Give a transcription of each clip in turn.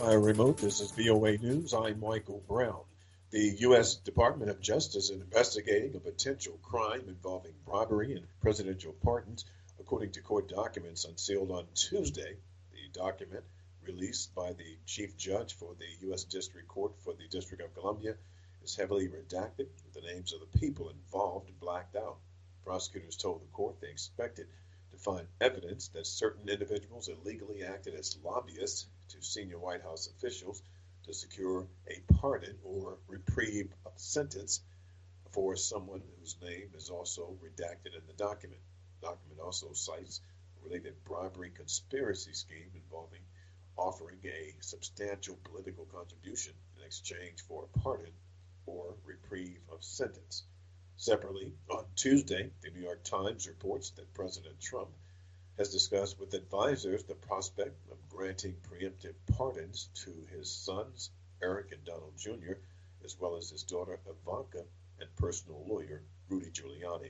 Via remote, this is VOA News. I'm Michael Brown. The U.S. Department of Justice is investigating a potential crime involving bribery and presidential pardons, according to court documents unsealed on Tuesday. The document, released by the chief judge for the U.S. District Court for the District of Columbia, is heavily redacted, with the names of the people involved blacked out. Prosecutors told the court they expected to find evidence that certain individuals illegally acted as lobbyists to senior White House officials to secure a pardon or reprieve of sentence for someone whose name is also redacted in the document. The document also cites a related bribery conspiracy scheme involving offering a substantial political contribution in exchange for a pardon or reprieve of sentence. Separately, on Tuesday, the New York Times reports that President Trump has discussed with advisors the prospect of granting preemptive pardons to his sons, Eric and Donald Jr., as well as his daughter Ivanka and personal lawyer Rudy Giuliani.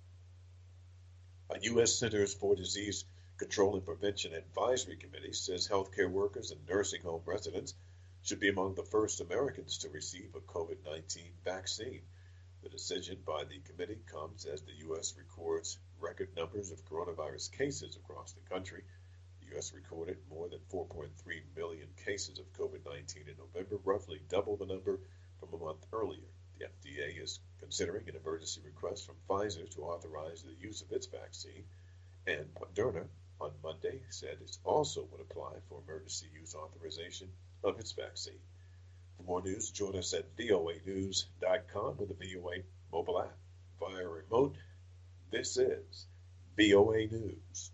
A U.S. Centers for Disease Control and Prevention Advisory Committee says healthcare workers and nursing home residents should be among the first Americans to receive a COVID-19 vaccine. The decision by the committee comes as the U.S. records record numbers of coronavirus cases across the country. The U.S. recorded more than 4.3 million cases of COVID-19 in November, roughly double the number from a month earlier. The FDA is considering an emergency request from Pfizer to authorize the use of its vaccine, and Moderna on Monday said it also would apply for emergency use authorization of its vaccine. For more news, join us at voanews.com with the VOA mobile app. Via remote, this is VOA News.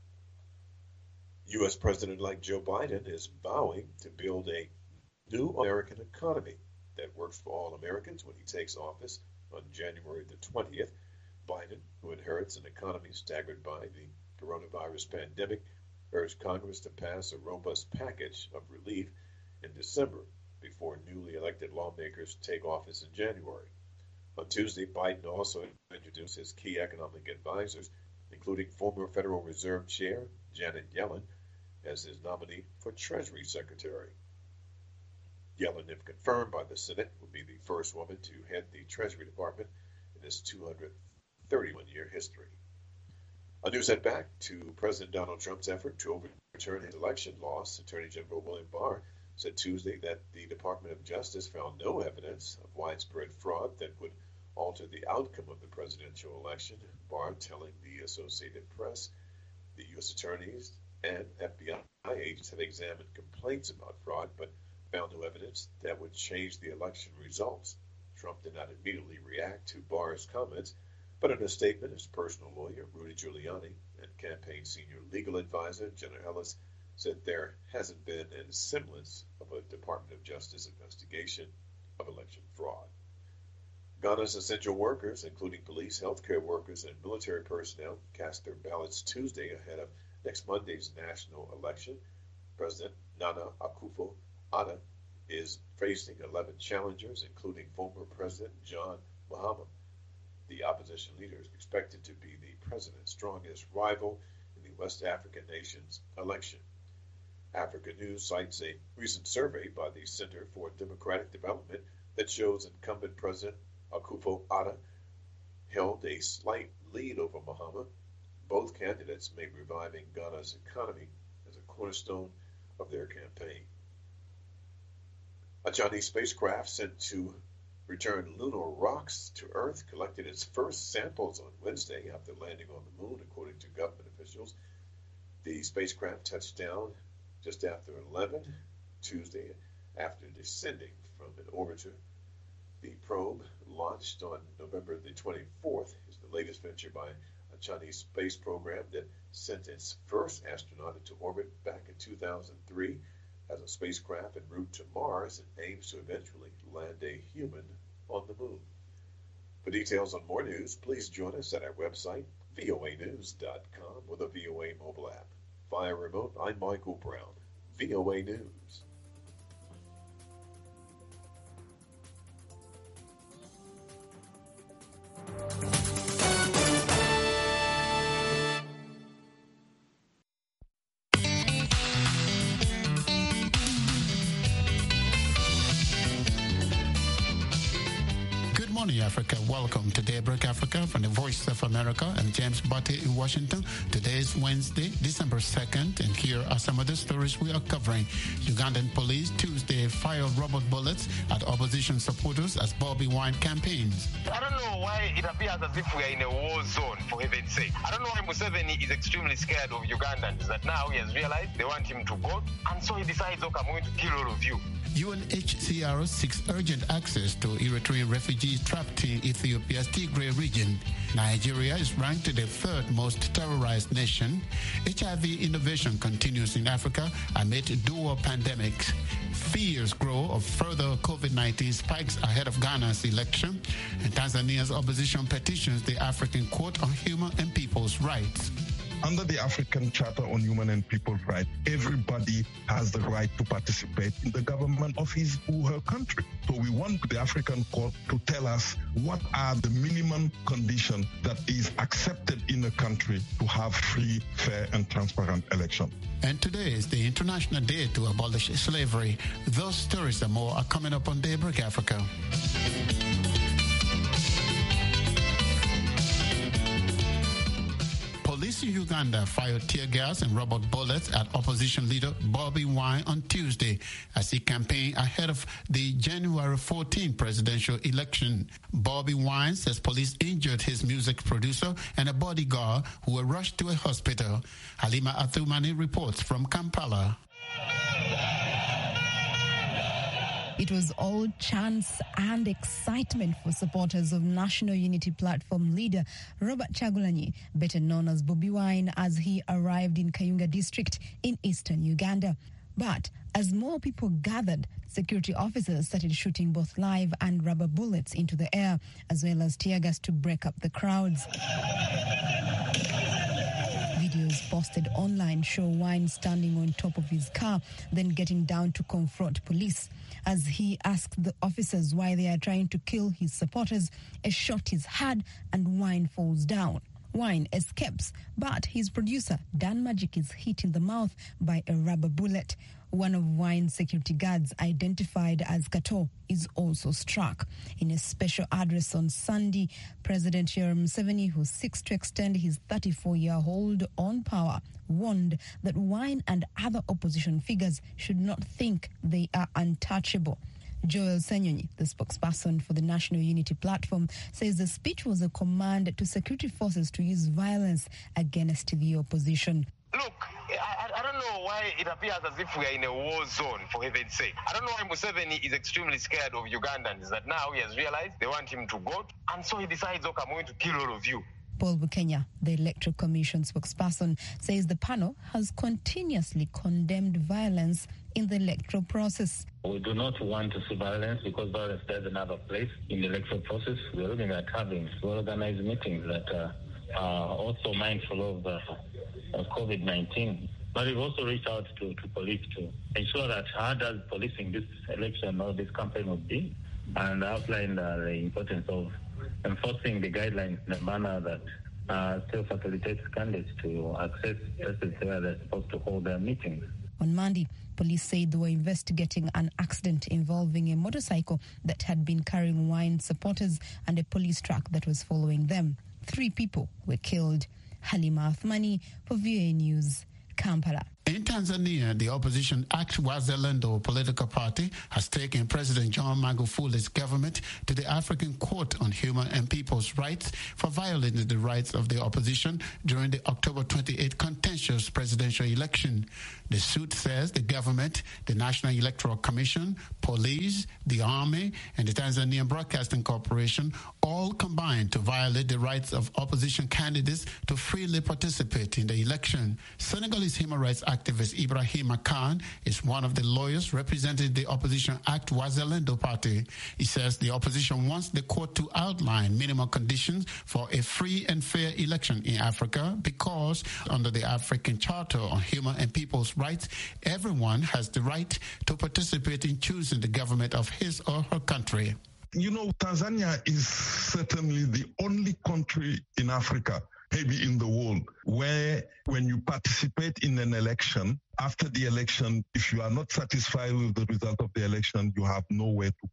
U.S. President-elect Joe Biden is vowing to build a new American economy that works for all Americans when he takes office on January the 20th. Biden, who inherits an economy staggered by the coronavirus pandemic, urged Congress to pass a robust package of relief in December before newly elected lawmakers take office in January. On Tuesday, Biden also introduced his key economic advisors, including former Federal Reserve Chair Janet Yellen, as his nominee for Treasury Secretary. Yellen, if confirmed by the Senate, will be the first woman to head the Treasury Department in its 231-year history. A news head back to President Donald Trump's effort to overturn his election loss. Attorney General William Barr said Tuesday that the Department of Justice found no evidence of widespread fraud that would alter the outcome of the presidential election. Barr telling the Associated Press the U.S. attorneys and FBI agents have examined complaints about fraud, but found no evidence that would change the election results. Trump did not immediately react to Barr's comments, but in a statement, his personal lawyer, Rudy Giuliani, and campaign senior legal advisor, Jenna Ellis, said there hasn't been a semblance of a Department of Justice investigation of election fraud. Ghana's essential workers, including police, healthcare workers, and military personnel, cast their ballots Tuesday ahead of next Monday's national election. President Nana Akufo-Addo is facing 11 challengers, including former President John Mahama. The opposition leader is expected to be the president's strongest rival in the West African nation's election. Africa News cites a recent survey by the Center for Democratic Development that shows incumbent President Akufo-Addo held a slight lead over Mahama. Both candidates made reviving Ghana's economy as a cornerstone of their campaign. A Chinese spacecraft sent to return lunar rocks to Earth collected its first samples on Wednesday after landing on the moon, according to government officials. The spacecraft touched down just after 11 Tuesday after descending from an orbiter. The probe, launched on November the 24th, is the latest venture by a Chinese space program that sent its first astronaut into orbit back in 2003 as a spacecraft en route to Mars and aims to eventually land a human on the moon. For details on more news, please join us at our website, voanews.com, or the VOA mobile app. Via remote, I'm Michael Brown, VOA News. Africa. Welcome to Daybreak Africa from the Voice of America. I'm James Butte in Washington. Today is Wednesday, December 2nd, and here are some of the stories we are covering. Ugandan police Tuesday fired rubber bullets at opposition supporters as Bobi Wine campaigns. I don't know why it appears as if we are in a war zone, for heaven's sake. I don't know why Museveni is extremely scared of Ugandans, that now he has realized they want him to vote, and so he decides, okay, I'm going to kill all of you. UNHCR seeks urgent access to Eritrean refugees trapped in Ethiopia's Tigray region. Nigeria is ranked the third most terrorized nation. HIV innovation continues in Africa amid dual pandemics. Fears grow of further COVID-19 spikes ahead of Ghana's election. And Tanzania's opposition petitions the African Court on Human and People's Rights. Under the African Charter on Human and People's Rights, everybody has the right to participate in the government of his or her country. So we want the African Court to tell us what are the minimum conditions that is accepted in a country to have free, fair, and transparent elections. And today is the International Day to abolish slavery. Those stories and more are coming up on Daybreak Africa. Police in Uganda fired tear gas and rubber bullets at opposition leader Bobi Wine on Tuesday as he campaigned ahead of the January 14 presidential election. Bobi Wine says police injured his music producer and a bodyguard who were rushed to a hospital. Halima Athumani reports from Kampala. It was all chance and excitement for supporters of National Unity Platform leader Robert Kyagulanyi, better known as Bobi Wine, as he arrived in Kayunga district in eastern Uganda. But as more people gathered, security officers started shooting both live and rubber bullets into the air, as well as tear gas to break up the crowds. Videos posted online show Wine standing on top of his car, then getting down to confront police. As he asked the officers why they are trying to kill his supporters, a shot is heard and Wine falls down. Wine escapes, but his producer, Dan Magic, is hit in the mouth by a rubber bullet. One of Wine's security guards, identified as Kato, is also struck. In a special address on Sunday, President Yoweri Museveni, who seeks to extend his 34-year hold on power, warned that Wine and other opposition figures should not think they are untouchable. Joel Senyonyi, the spokesperson for the National Unity Platform, says the speech was a command to security forces to use violence against the opposition. Look, I don't know why it appears as if we are in a war zone, for heaven's sake. I don't know why Museveni is extremely scared of Ugandans, that now he has realized they want him to vote, and so he decides, okay, I'm going to kill all of you. Paul Bukenya, the Electoral Commission spokesperson, says the panel has continuously condemned violence in the electoral process. We do not want to see violence because violence doesn't have a place in the electoral process. We're looking at having well-organized meetings that are also mindful of COVID-19. But we've also reached out to police to ensure that how does policing this election or this campaign would be, and outlined the importance of enforcing the guidelines in a manner that still facilitates candidates to access places where they're supposed to hold their meetings. On Monday, police said they were investigating an accident involving a motorcycle that had been carrying Wine supporters and a police truck that was following them. 3 people were killed. Halima Athumani for VOA News, Kampala. In Tanzania, the opposition ACT Wazalendo political party has taken President John Magufuli's government to the African Court on Human and People's Rights for violating the rights of the opposition during the October 28 contentious presidential election. The suit says the government, the National Electoral Commission, police, the army, and the Tanzanian Broadcasting Corporation all combined to violate the rights of opposition candidates to freely participate in the election. Senegalese human rights activist Ibrahim Khan is one of the lawyers representing the opposition ACT Wazalendo party. He says the opposition wants the court to outline minimum conditions for a free and fair election in Africa because under the African Charter on Human and People's Rights, everyone has the right to participate in choosing the government of his or her country. You know, Tanzania is certainly the only country in Africa, maybe in the world, where when you participate in an election, after the election, if you are not satisfied with the result of the election, you have nowhere to go.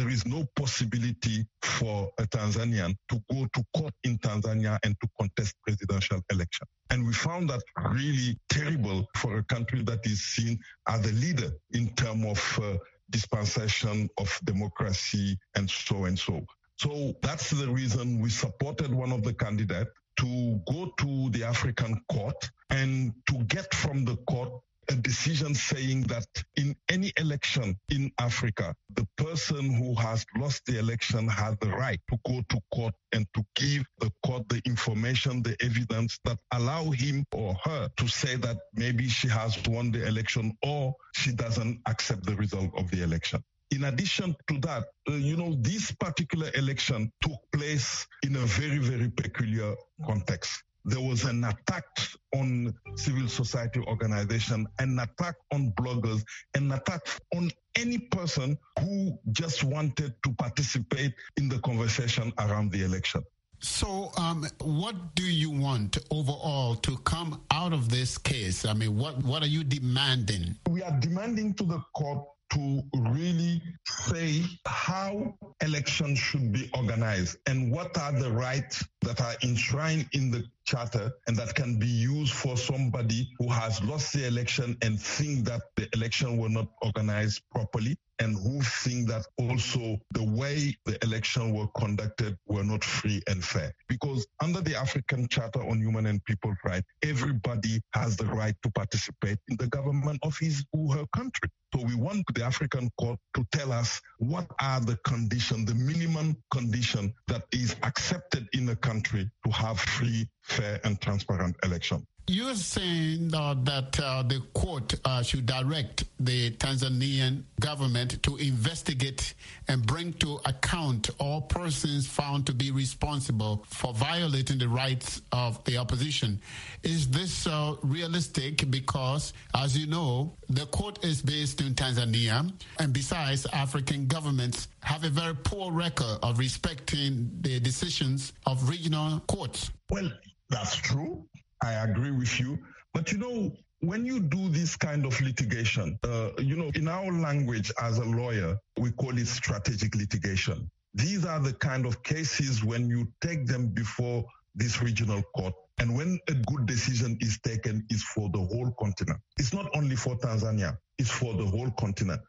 there is no possibility for a Tanzanian to go to court in Tanzania and to contest presidential election. And we found that really terrible for a country that is seen as a leader in terms of dispensation of democracy and so and so. So that's the reason we supported one of the candidates to go to the African court and to get from the court a decision saying that in any election in Africa, the person who has lost the election has the right to go to court and to give the court the information, the evidence that allow him or her to say that maybe she has won the election or she doesn't accept the result of the election. In addition to that, this particular election took place in a very, very peculiar context. There was an attack on civil society organization, an attack on bloggers, an attack on any person who just wanted to participate in the conversation around the election. So what do you want overall to come out of this case? I mean, what are you demanding? We are demanding to the court to really say how elections should be organized and what are the rights that are enshrined in the charter and that can be used for somebody who has lost the election and think that the election were not organized properly and who think that also the way the election were conducted were not free and fair. Because under the African Charter on Human and People's Rights, everybody has the right to participate in the government of his or her country. So we want the African court to tell us what are the conditions, the minimum condition that is accepted in a country to have free, fair and transparent election. You're saying that the court should direct the Tanzanian government to investigate and bring to account all persons found to be responsible for violating the rights of the opposition. Is this realistic? Because, as you know, the court is based in Tanzania, and besides, African governments have a very poor record of respecting the decisions of regional courts. Well, that's true. I agree with you. But, when you do this kind of litigation, in our language as a lawyer, we call it strategic litigation. These are the kind of cases when you take them before this regional court. And when a good decision is taken, it's for the whole continent. It's not only for Tanzania, it's for the whole continent.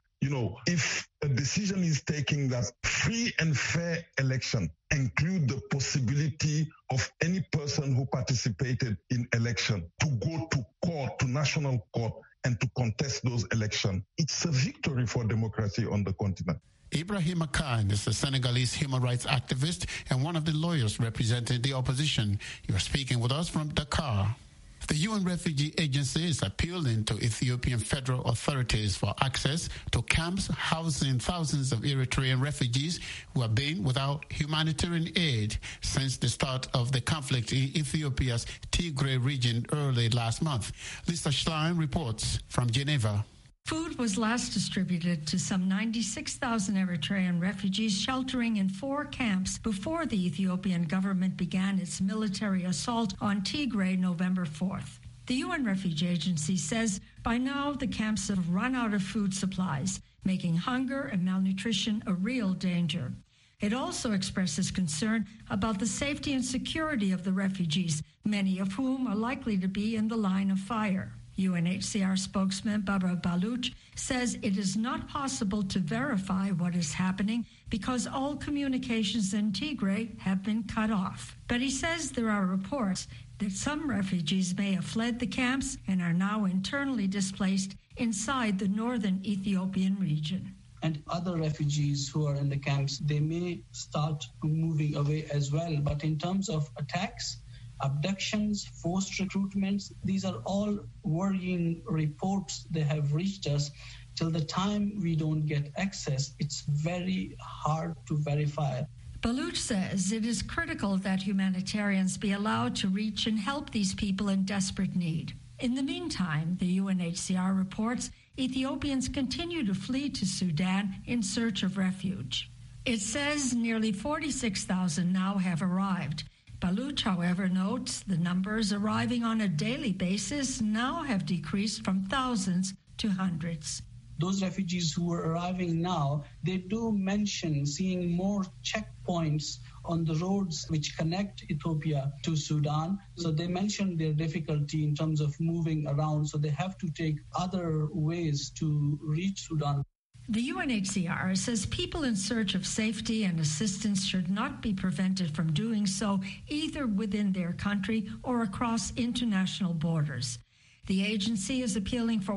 If a decision is taken that free and fair election include the possibility of any person who participated in election to go to court, to national court, and to contest those elections, it's a victory for democracy on the continent. Ibrahima Khan is a Senegalese human rights activist and one of the lawyers representing the opposition. You're speaking with us from Dakar. The UN Refugee Agency is appealing to Ethiopian federal authorities for access to camps housing thousands of Eritrean refugees who have been without humanitarian aid since the start of the conflict in Ethiopia's Tigray region early last month. Lisa Schlein reports from Geneva. Food was last distributed to some 96,000 Eritrean refugees sheltering in 4 camps before the Ethiopian government began its military assault on Tigray November 4th. The UN Refugee Agency says by now the camps have run out of food supplies, making hunger and malnutrition a real danger. It also expresses concern about the safety and security of the refugees, many of whom are likely to be in the line of fire. UNHCR spokesman Barbara Baloch says it is not possible to verify what is happening because all communications in Tigray have been cut off. But he says there are reports that some refugees may have fled the camps and are now internally displaced inside the northern Ethiopian region. And other refugees who are in the camps, they may start moving away as well. But in terms of attacks, abductions, forced recruitments, these are all worrying reports that have reached us. Till the time we don't get access, it's very hard to verify. Baloch says it is critical that humanitarians be allowed to reach and help these people in desperate need. In the meantime, the UNHCR reports Ethiopians continue to flee to Sudan in search of refuge. It says nearly 46,000 now have arrived. Baloch, however, notes the numbers arriving on a daily basis now have decreased from thousands to hundreds. those refugees who are arriving now, they do mention seeing more checkpoints on the roads which connect Ethiopia to Sudan. So they mentioned their difficulty in terms of moving around. So they have to take other ways to reach Sudan. The UNHCR says people in search of safety and assistance should not be prevented from doing so either within their country or across international borders. The agency is appealing for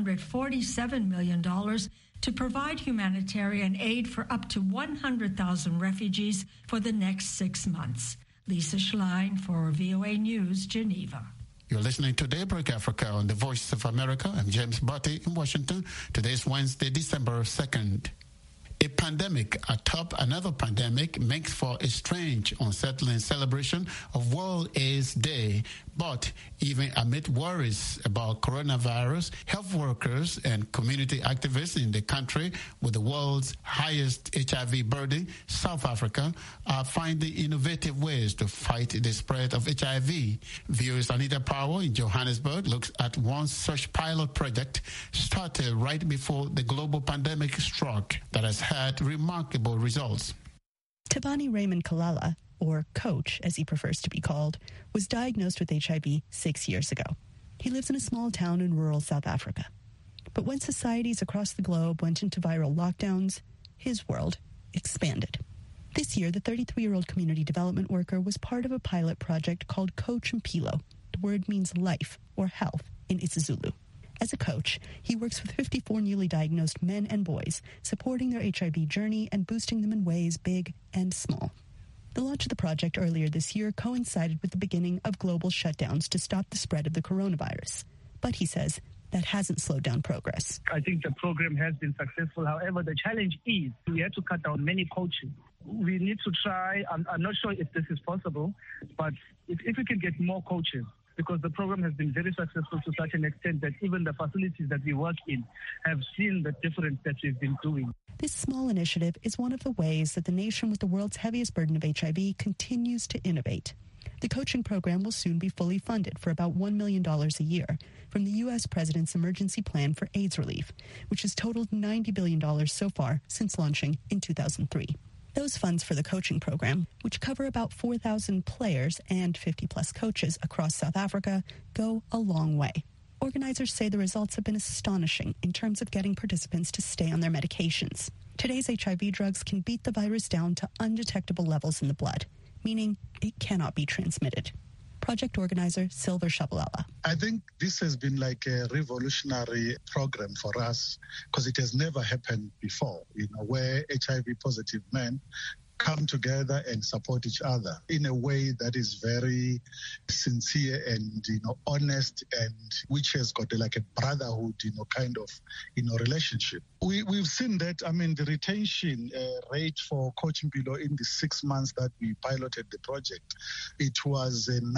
$147 million to provide humanitarian aid for up to 100,000 refugees for the next 6 months. Lisa Schlein for VOA News, Geneva. You're listening to Daybreak Africa on the Voice of America. I'm James Butty in Washington. Today is Wednesday, December 2nd. A pandemic atop another pandemic makes for a strange, unsettling celebration of World AIDS Day. But even amid worries about coronavirus, health workers and community activists in the country with the world's highest HIV burden, South Africa, are finding innovative ways to fight the spread of HIV. VOA's Anita Powell in Johannesburg looks at one such pilot project started right before the global pandemic struck that has had remarkable results. Tabani Raymond Kalala, or Coach as he prefers to be called, was diagnosed with HIV 6 years ago. He lives in a small town in rural South Africa. But when societies across the globe went into viral lockdowns, his world expanded. This year, the 33-year-old community development worker was part of a pilot project called Coach Mpilo. The word means life or health in isiZulu. As a coach, he works with 54 newly diagnosed men and boys, supporting their HIV journey and boosting them in ways big and small. The launch of the project earlier this year coincided with the beginning of global shutdowns to stop the spread of the coronavirus. But he says that hasn't slowed down progress. I think the program has been successful. However, the challenge is we had to cut down many coaches. We need to try, I'm not sure if this is possible, but if we can get more coaches, because the program has been very successful to such an extent that even the facilities that we work in have seen the difference that we've been doing. This small initiative is one of the ways that the nation with the world's heaviest burden of HIV continues to innovate. The coaching program will soon be fully funded for about $1 million a year from the U.S. President's Emergency Plan for AIDS Relief, which has totaled $90 billion so far since launching in 2003. Those funds for the coaching program, which cover about 4,000 players and 50-plus coaches across South Africa, go a long way. Organizers say the results have been astonishing in terms of getting participants to stay on their medications. Today's HIV drugs can beat the virus down to undetectable levels in the blood, meaning it cannot be transmitted. Project organizer Silver Shabalala. I think this has been like a revolutionary program for us because it has never happened before, where HIV-positive men come together and support each other in a way that is very sincere and honest, and which has got like a brotherhood kind of relationship. We've seen that. The retention rate for Coach Mpilo in the 6 months that we piloted the project, it was a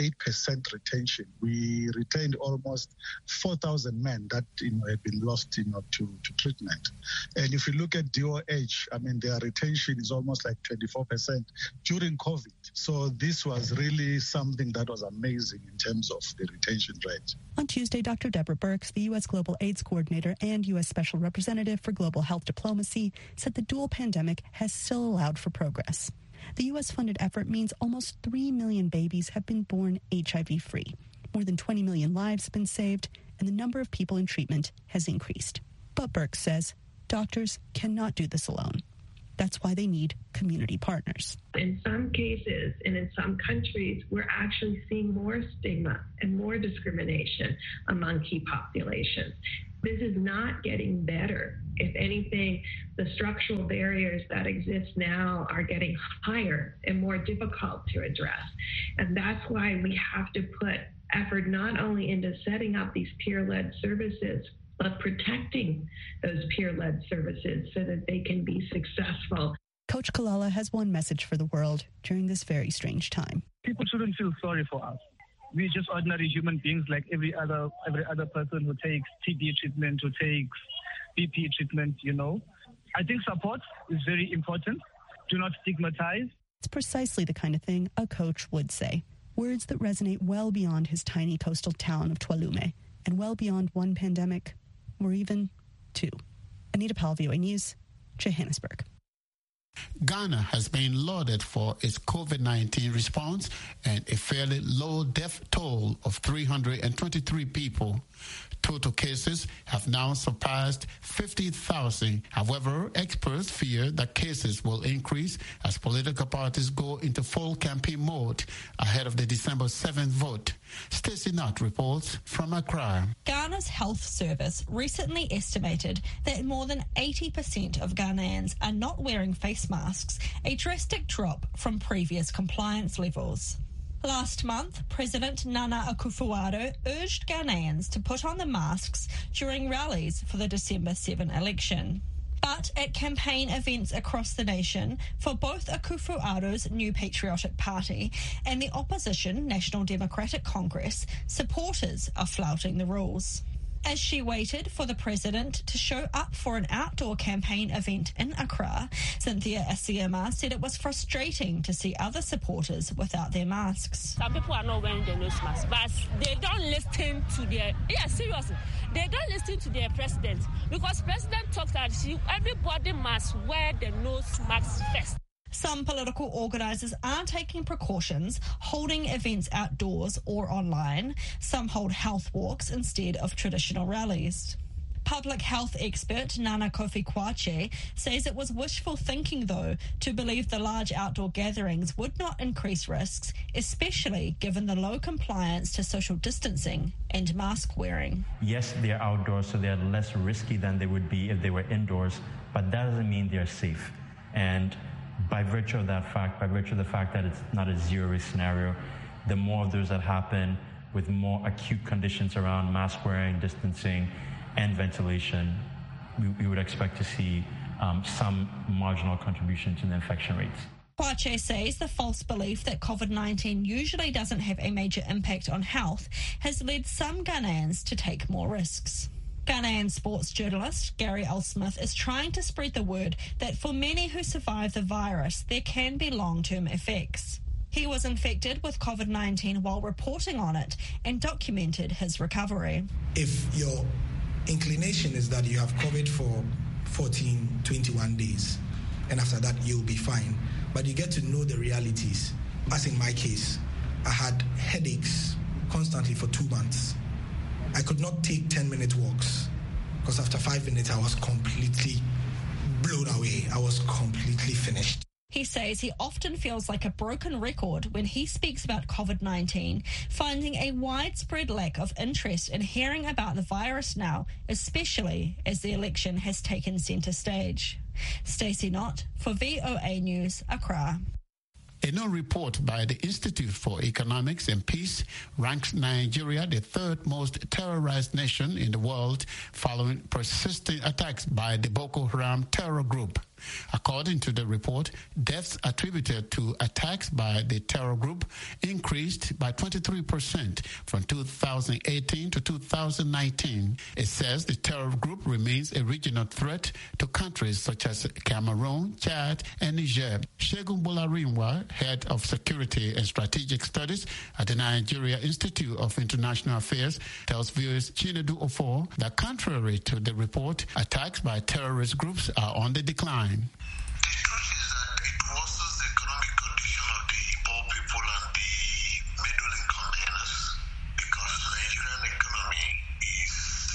98% retention. We retained almost 4,000 men that had been lost to treatment. And if you look at DOH, their retention is almost like 24% during COVID. So this was really something that was amazing in terms of the retention rate. On Tuesday, Dr. Deborah Birx, the U.S. Global AIDS Coordinator and U.S. Special Representative for Global Health Diplomacy, said the dual pandemic has still allowed for progress. The U.S.-funded effort means almost 3 million babies have been born HIV-free. More than 20 million lives have been saved, and the number of people in treatment has increased. But Birx says doctors cannot do this alone. That's why they need community partners. In some cases and in some countries, we're actually seeing more stigma and more discrimination among key populations. This is not getting better. If anything, the structural barriers that exist now are getting higher and more difficult to address. And that's why we have to put effort not only into setting up these peer-led services, but protecting those peer-led services so that they can be successful. Coach Kalala has one message for the world during this very strange time. People shouldn't feel sorry for us. We're just ordinary human beings like every other person who takes TB treatment, who takes BP treatment, I think support is very important. Do not stigmatize. It's precisely the kind of thing a coach would say. Words that resonate well beyond his tiny coastal town of Twalume and well beyond one pandemic or even too. Anita Powell, VOA News, Johannesburg. Ghana has been lauded for its COVID-19 response and a fairly low death toll of 323 people. Total cases have now surpassed 50,000. However, experts fear that cases will increase as political parties go into full campaign mode ahead of the December 7th vote. Stacey Nutt reports from Accra. Ghana's health service recently estimated that more than 80% of Ghanaians are not wearing face masks, a drastic drop from previous compliance levels. Last month, President Nana Akufo-Addo urged Ghanaians to put on the masks during rallies for the December 7 election. But at campaign events across the nation for both Akufo-Addo's New Patriotic Party and the opposition National Democratic Congress, supporters are flouting the rules. As she waited for the president to show up for an outdoor campaign event in Accra, Cynthia Asiema said it was frustrating to see other supporters without their masks. Some people are not wearing their nose masks, but they don't listen to their, seriously, they don't listen to their president, because president talked that everybody must wear the nose mask first. Some political organisers are taking precautions, holding events outdoors or online. Some hold health walks instead of traditional rallies. Public health expert Nana Kofi Kwache says it was wishful thinking, though, to believe the large outdoor gatherings would not increase risks, especially given the low compliance to social distancing and mask wearing. Yes, they're outdoors, so they're less risky than they would be if they were indoors, but that doesn't mean they're safe. And by virtue of that fact, by virtue of the fact that it's not a zero-risk scenario, the more of those that happen with more acute conditions around mask wearing, distancing, and ventilation, we would expect to see some marginal contribution to the infection rates. Kwache says the false belief that COVID-19 usually doesn't have a major impact on health has led some Ghanaians to take more risks. Ghanaian sports journalist Gary L. Smith is trying to spread the word that for many who survive the virus, there can be long-term effects. He was infected with COVID-19 while reporting on it and documented his recovery. If your inclination is that you have COVID for 14, 21 days, and after that you'll be fine, but you get to know the realities. As in my case, I had headaches constantly for 2 months. I could not take 10-minute walks because after 5 minutes I was completely blown away. I was completely finished. He says he often feels like a broken record when he speaks about COVID-19, finding a widespread lack of interest in hearing about the virus now, especially as the election has taken centre stage. Stacey Nutt for VOA News, Accra. A new report by the Institute for Economics and Peace ranks Nigeria the third most terrorized nation in the world following persistent attacks by the Boko Haram terror group. According to the report, deaths attributed to attacks by the terror group increased by 23% from 2018 to 2019. It says the terror group remains a regional threat to countries such as Cameroon, Chad, and Niger. Segun Bolarinwa, head of security and strategic studies at the Nigeria Institute of International Affairs, tells viewers Chinedu Ofor that contrary to the report, attacks by terrorist groups are on the decline. The truth is that it worsens the economic condition of the poor people and the middle-income earners, because the Nigerian economy is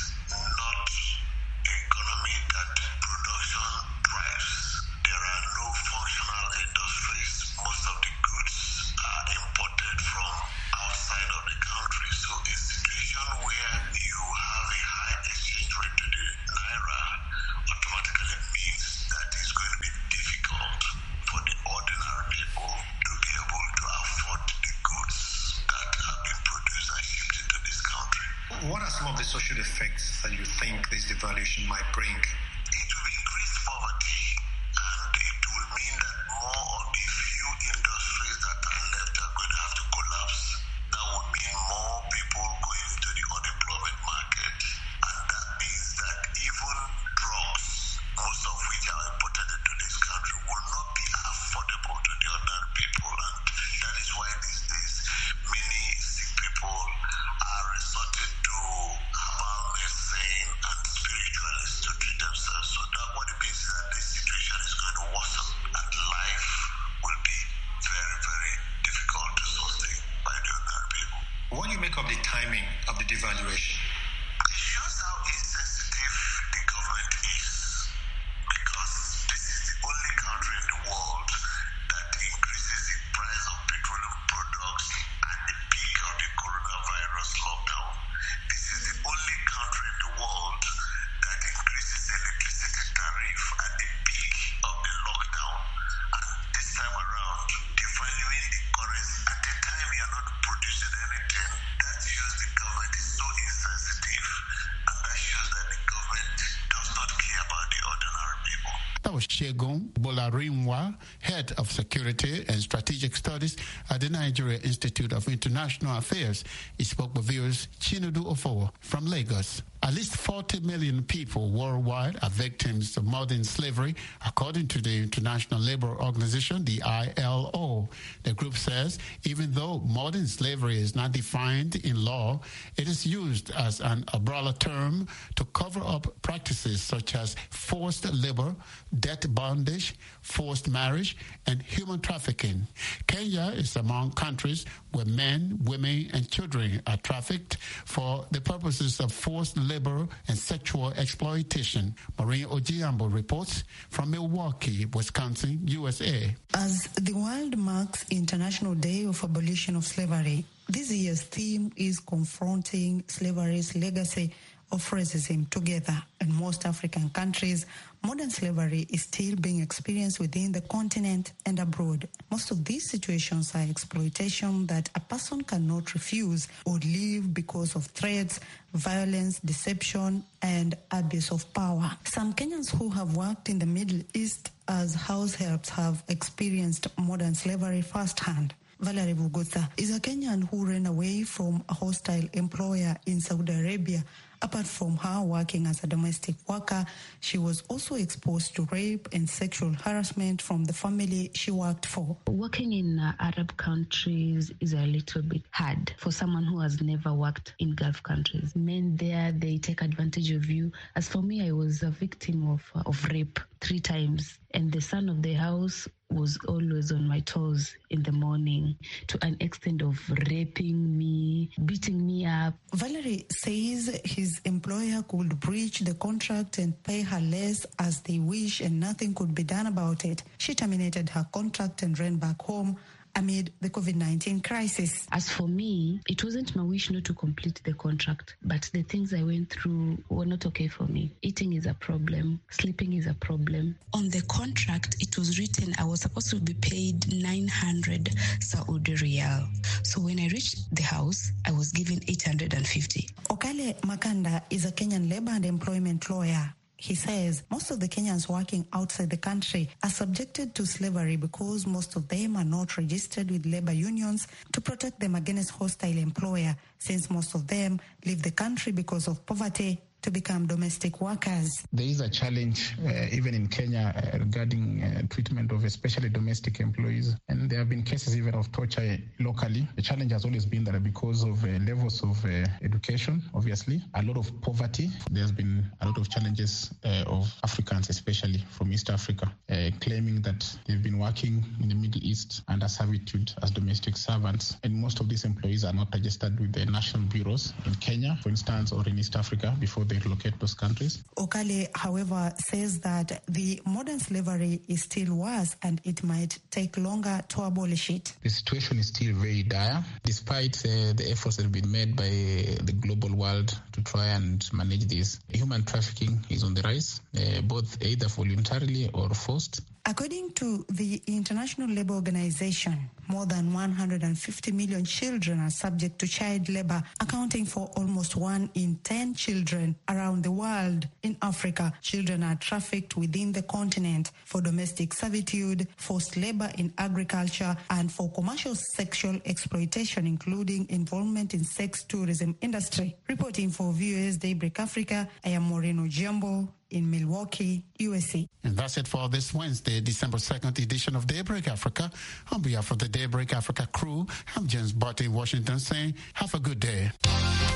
not an economy that production drives. There are no functional industries. Most of the goods are imported from outside of the country. So a situation where you have a high exchange rate to the naira automatically means that it's going to be difficult for the ordinary people to be able to afford the goods that have been produced and shipped into this country. What are some of the social effects that you think this devaluation might bring? It will increase poverty, and it will mean that more of the few industries that are left are going to have to collapse. That would mean more people going into the unemployment market, and that means that even drugs, most of which are imported into this country, will not be affordable to the ordinary people. And that is why these days many sick people are resorting to herbal medicine and spiritualists to treat evaluation? It shows how insensitive the government is, because this is the only country in the world that increases the price of petroleum products at the peak of the coronavirus lockdown. This is the only country in the world that increases electricity tariff at the peak of the lockdown. And this time around, devaluing the currency at a time you're not producing anything, that shows the government is so insensitive, and that shows that the government does not care about the ordinary people. That was Shegun Bolarinwa, head of security and strategic studies at the Nigeria Institute of International Affairs. He spoke with viewers Chinedu Ofowo from Lagos. At least 40 million people worldwide are victims of modern slavery, according to the International Labour Organization, the ILO. The group says even though modern slavery is not defined in law, it is used as an umbrella term to cover up practices such as forced labour, debt bondage, forced marriage, and human trafficking. Kenya is among countries where men, women, and children are trafficked for the purposes of forced labor and sexual exploitation. Maureen Ojiambo reports from Milwaukee, Wisconsin, USA. As the world marks International Day of Abolition of Slavery, this year's theme is confronting slavery's legacy of racism together. In most African countries, modern slavery is still being experienced within the continent and abroad. Most of these situations are exploitation that a person cannot refuse or leave because of threats, violence, deception, and abuse of power. Some Kenyans who have worked in the Middle East as house helps have experienced modern slavery firsthand. Valerie Vugutha is a Kenyan who ran away from a hostile employer in Saudi Arabia. Apart from her working as a domestic worker, she was also exposed to rape and sexual harassment from the family she worked for. Working in Arab countries is a little bit hard for someone who has never worked in Gulf countries. Men there, they take advantage of you. As for me, I was a victim of rape 3 times, and the son of the house was always on my toes in the morning, to an extent of raping me, beating me up. Valerie says his employer could breach the contract and pay her less as they wish, and nothing could be done about it. She terminated her contract and ran back home amid the COVID-19 crisis. As for me, it wasn't my wish not to complete the contract, but the things I went through were not okay for me. Eating is a problem. Sleeping is a problem. On the contract, it was written I was supposed to be paid 900 Saudi Riyal. So when I reached the house, I was given 850. Okale Makanda is a Kenyan labor and employment lawyer. He says most of the Kenyans working outside the country are subjected to slavery because most of them are not registered with labor unions to protect them against hostile employer, since most of them leave the country because of poverty to become domestic workers. There is a challenge even in Kenya regarding treatment of especially domestic employees, and there have been cases even of torture locally. The challenge has always been that because of levels of education, obviously, a lot of poverty, there's been a lot of challenges of Africans, especially from East Africa, claiming that they've been working in the Middle East under servitude as domestic servants, and most of these employees are not registered with the national bureaus in Kenya, for instance, or in East Africa before they relocate those countries. Okale, however, says that the modern slavery is still worse and it might take longer to abolish it. The situation is still very dire, despite the efforts that have been made by the global world to try and manage this. Human trafficking is on the rise, both either voluntarily or forced. According to the International Labour Organization, more than 150 million children are subject to child labour, accounting for almost 1 in 10 children around the world. In Africa, children are trafficked within the continent for domestic servitude, forced labour in agriculture, and for commercial sexual exploitation, including involvement in sex tourism industry. Reporting for VOA's Daybreak Africa, I am Maureen Ojiambo in Milwaukee, USA. And that's it for this Wednesday, December 2nd edition of Daybreak Africa. On behalf of the Daybreak Africa crew, I'm James Barty in Washington saying, have a good day.